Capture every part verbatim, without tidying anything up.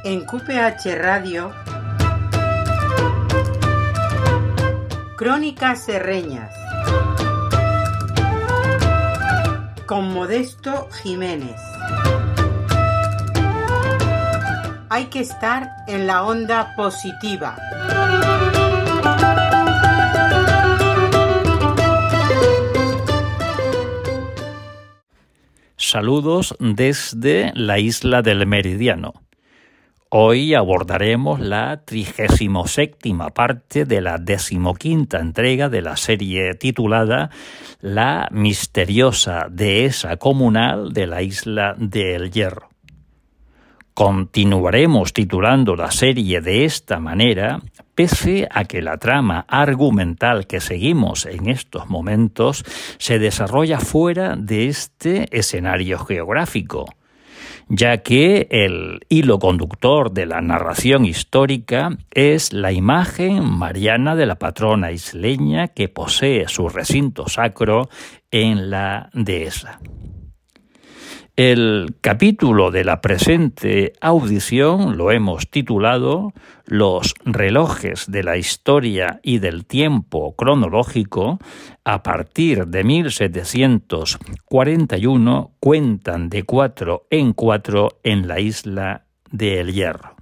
En Q P H Radio, Crónicas Serreñas, con Modesto Jiménez. Hay que estar en la onda positiva. Saludos desde la isla del Meridiano. Hoy abordaremos la trigésimo séptima parte de la decimoquinta entrega de la serie titulada La misteriosa dehesa comunal de la isla de El Hierro. Continuaremos titulando la serie de esta manera, pese a que la trama argumental que seguimos en estos momentos se desarrolla fuera de este escenario geográfico, ya que el hilo conductor de la narración histórica es la imagen mariana de la patrona isleña que posee su recinto sacro en la dehesa. El capítulo de la presente audición lo hemos titulado Los relojes de la historia y del tiempo cronológico a partir de mil setecientos cuarenta y uno cuentan de cuatro en cuatro en la isla de El Hierro.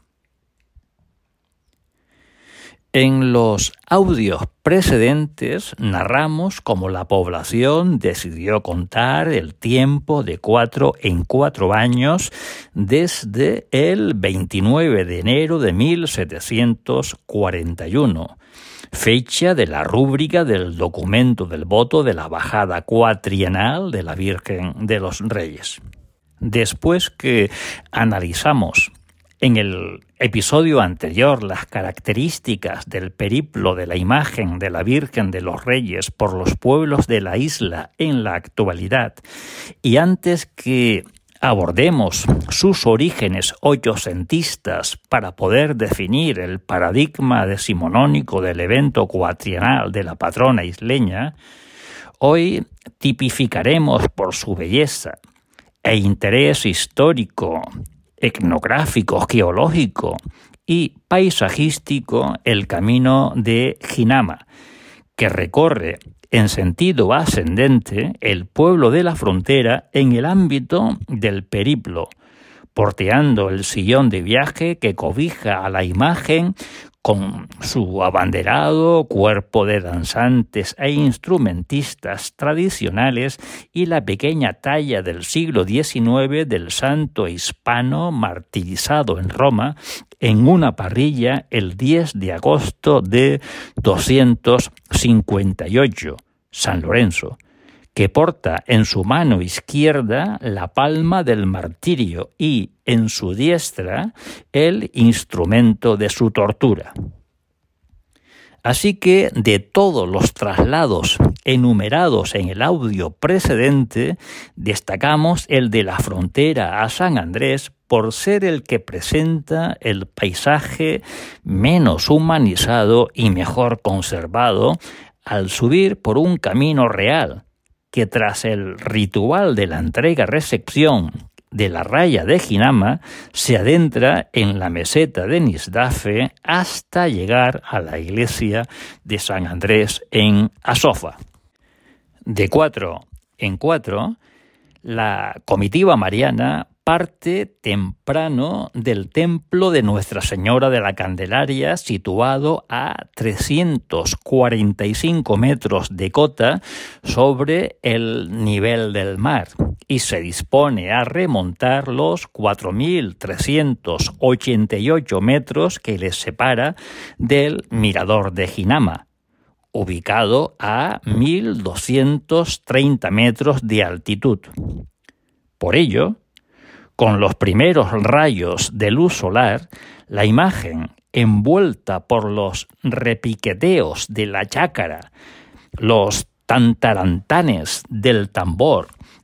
En los audios precedentes narramos cómo la población decidió contar el tiempo de cuatro en cuatro años desde el veintinueve de enero de mil setecientos cuarenta y uno, fecha de la rúbrica del documento del voto de la bajada cuatrienal de la Virgen de los Reyes. Después que analizamos en el episodio anterior las características del periplo de la imagen de la Virgen de los Reyes por los pueblos de la isla en la actualidad, y antes que abordemos sus orígenes ochocentistas para poder definir el paradigma decimonónico del evento cuatrienal de la patrona isleña, hoy tipificaremos por su belleza e interés histórico, etnográfico, geológico y paisajístico el camino de Jinama, que recorre en sentido ascendente el pueblo de la frontera en el ámbito del periplo, porteando el sillón de viaje que cobija a la imagen con su abanderado cuerpo de danzantes e instrumentistas tradicionales y la pequeña talla del siglo diecinueve del santo hispano martirizado en Roma en una parrilla el diez de agosto de doscientos cincuenta y ocho, San Lorenzo, que porta en su mano izquierda la palma del martirio y en su diestra el instrumento de su tortura. Así que de todos los traslados enumerados en el audio precedente, destacamos el de la frontera a San Andrés por ser el que presenta el paisaje menos humanizado y mejor conservado al subir por un camino real, que tras el ritual de la entrega-recepción de la raya de Jinama se adentra en la meseta de Nisdafe hasta llegar a la iglesia de San Andrés en Asofa. De cuatro en cuatro, la comitiva mariana parte temprano del templo de Nuestra Señora de la Candelaria, situado a trescientos cuarenta y cinco metros de cota sobre el nivel del mar, y se dispone a remontar los cuatro mil trescientos ochenta y ocho metros que les separa del mirador de Jinama, ubicado a mil doscientos treinta metros de altitud. Por ello, con los primeros rayos de luz solar, la imagen, envuelta por los repiqueteos de la chácara, los tantarantanes del tambor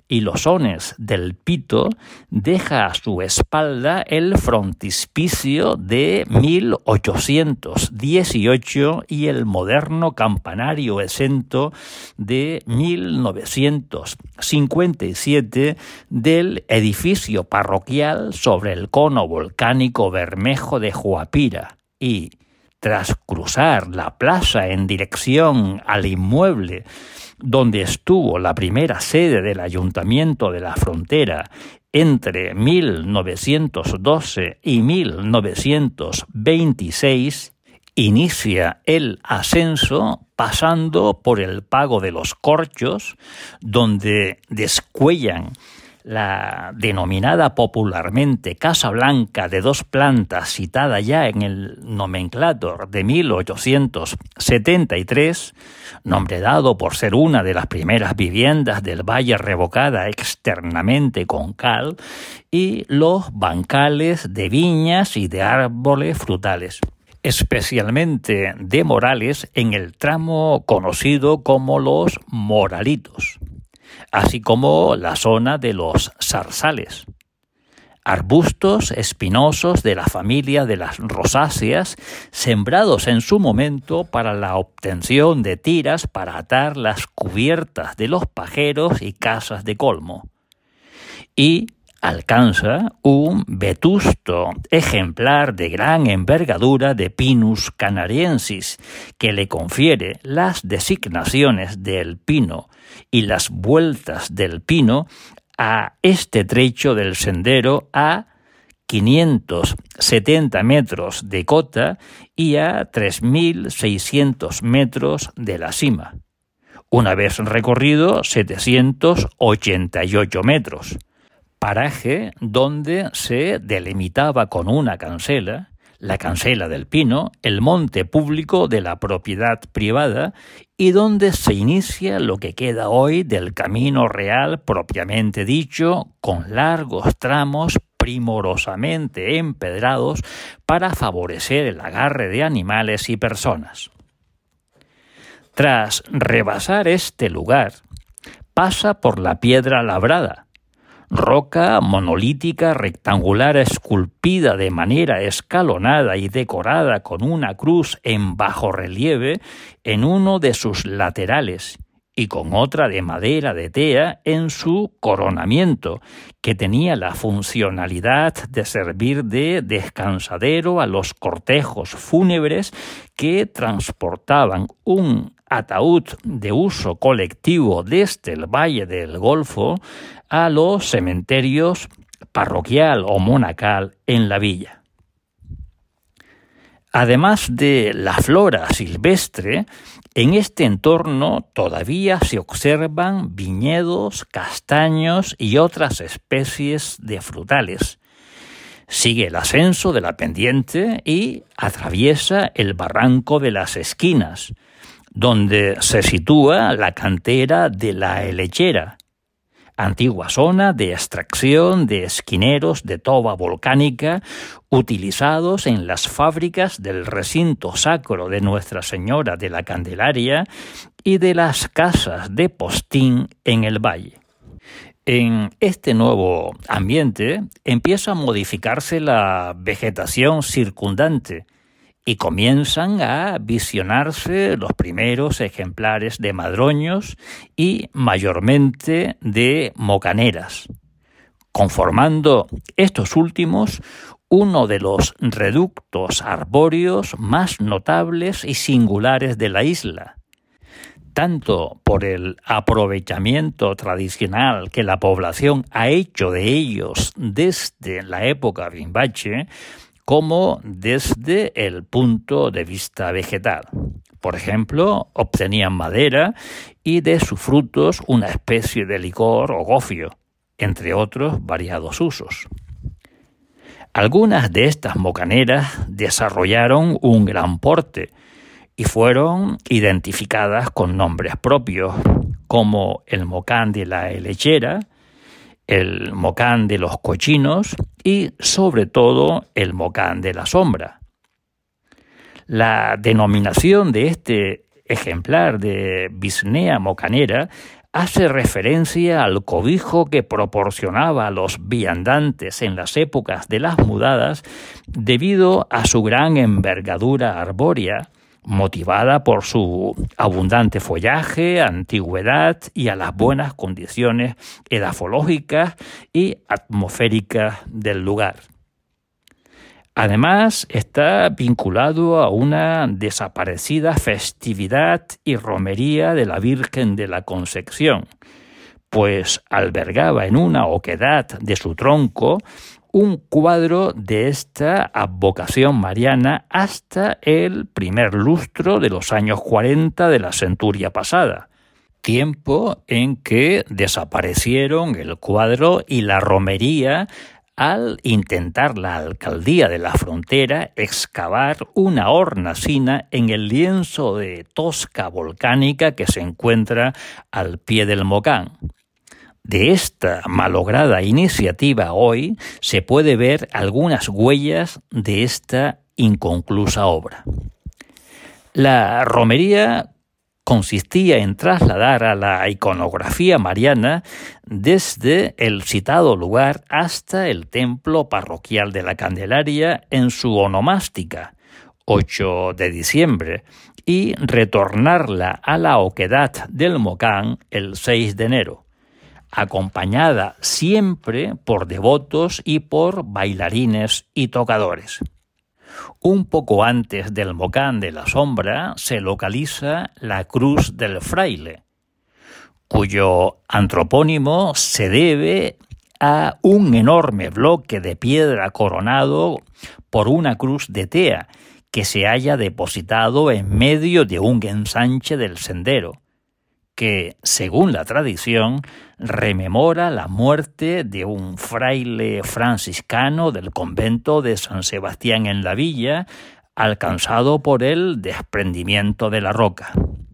y lozones del pito deja a su espalda el frontispicio de mil ochocientos dieciocho y el moderno campanario exento de mil novecientos cincuenta y siete del edificio parroquial sobre el cono volcánico Bermejo de Huapira y, tras cruzar la plaza en dirección al inmueble donde estuvo la primera sede del Ayuntamiento de la Frontera entre mil novecientos doce y mil novecientos veintiséis, inicia el ascenso pasando por el Pago de los Corchos, donde descuellan la denominada popularmente Casa Blanca de dos plantas, citada ya en el nomenclátor de mil ochocientos setenta y tres, nombre dado por ser una de las primeras viviendas del valle revocada externamente con cal, y los bancales de viñas y de árboles frutales, especialmente de morales en el tramo conocido como los Moralitos, así como la zona de los zarzales, arbustos espinosos de la familia de las rosáceas, sembrados en su momento para la obtención de tiras para atar las cubiertas de los pajeros y casas de colmo, y alcanza un vetusto ejemplar de gran envergadura de Pinus canariensis, que le confiere las designaciones del pino y las vueltas del pino a este trecho del sendero a quinientos setenta metros de cota y a tres mil seiscientos metros de la cima, una vez recorrido setecientos ochenta y ocho metros. Paraje donde se delimitaba con una cancela, la cancela del Pino, el monte público de la propiedad privada y donde se inicia lo que queda hoy del camino real propiamente dicho, con largos tramos primorosamente empedrados para favorecer el agarre de animales y personas. Tras rebasar este lugar, pasa por la Piedra Labrada, roca monolítica rectangular esculpida de manera escalonada y decorada con una cruz en bajorrelieve en uno de sus laterales y con otra de madera de tea en su coronamiento, que tenía la funcionalidad de servir de descansadero a los cortejos fúnebres que transportaban un ataúd de uso colectivo desde el Valle del Golfo a los cementerios parroquial o monacal en la villa. Además de la flora silvestre, en este entorno todavía se observan viñedos, castaños y otras especies de frutales. Sigue el ascenso de la pendiente y atraviesa el barranco de las Esquinas, donde se sitúa la cantera de la Helechera, antigua zona de extracción de esquineros de toba volcánica utilizados en las fábricas del recinto sacro de Nuestra Señora de la Candelaria y de las casas de postín en el valle. En este nuevo ambiente empieza a modificarse la vegetación circundante y comienzan a visionarse los primeros ejemplares de madroños y mayormente de mocaneras, conformando estos últimos uno de los reductos arbóreos más notables y singulares de la isla, tanto por el aprovechamiento tradicional que la población ha hecho de ellos desde la época Rimbache, como desde el punto de vista vegetal. Por ejemplo, obtenían madera y de sus frutos una especie de licor o gofio, entre otros variados usos. Algunas de estas mocaneras desarrollaron un gran porte y fueron identificadas con nombres propios, como el mocán de la Helechera, el mocán de los Cochinos y, sobre todo, el mocán de la Sombra. La denominación de este ejemplar de Visnea mocanera hace referencia al cobijo que proporcionaba a los viandantes en las épocas de las mudadas debido a su gran envergadura arbórea, motivada por su abundante follaje, antigüedad y a las buenas condiciones edafológicas y atmosféricas del lugar. Además, está vinculado a una desaparecida festividad y romería de la Virgen de la Concepción, pues albergaba en una oquedad de su tronco un cuadro de esta advocación mariana hasta el primer lustro de los años cuarenta de la centuria pasada, tiempo en que desaparecieron el cuadro y la romería al intentar la alcaldía de la frontera excavar una hornacina en el lienzo de tosca volcánica que se encuentra al pie del Mocán. De esta malograda iniciativa hoy se puede ver algunas huellas de esta inconclusa obra. La romería consistía en trasladar a la iconografía mariana desde el citado lugar hasta el templo parroquial de la Candelaria en su onomástica, ocho de diciembre, y retornarla a la oquedad del Mocán el seis de enero, acompañada siempre por devotos y por bailarines y tocadores. Un poco antes del Mocán de la Sombra se localiza la Cruz del Fraile, cuyo antropónimo se debe a un enorme bloque de piedra coronado por una cruz de tea que se halla depositado en medio de un ensanche del sendero, que, según la tradición, rememora la muerte de un fraile franciscano del convento de San Sebastián en la Villa, alcanzado por el desprendimiento de la roca.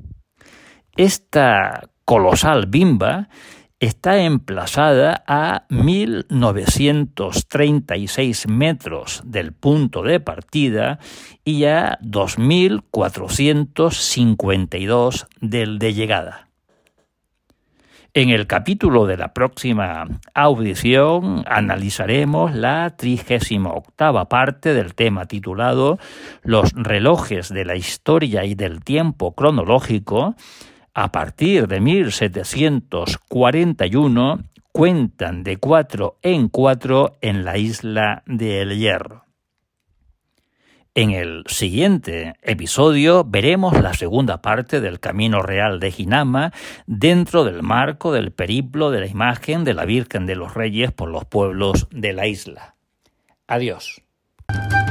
Esta colosal bimba está emplazada a mil novecientos treinta y seis metros del punto de partida y a dos mil cuatrocientos cincuenta y dos del de llegada. En el capítulo de la próxima audición analizaremos la trigésima octava parte del tema titulado Los relojes de la historia y del tiempo cronológico. A partir de mil setecientos cuarenta y uno cuentan de cuatro en cuatro en la isla de El Hierro. En el siguiente episodio veremos la segunda parte del Camino Real de Jinama dentro del marco del periplo de la imagen de la Virgen de los Reyes por los pueblos de la isla. Adiós.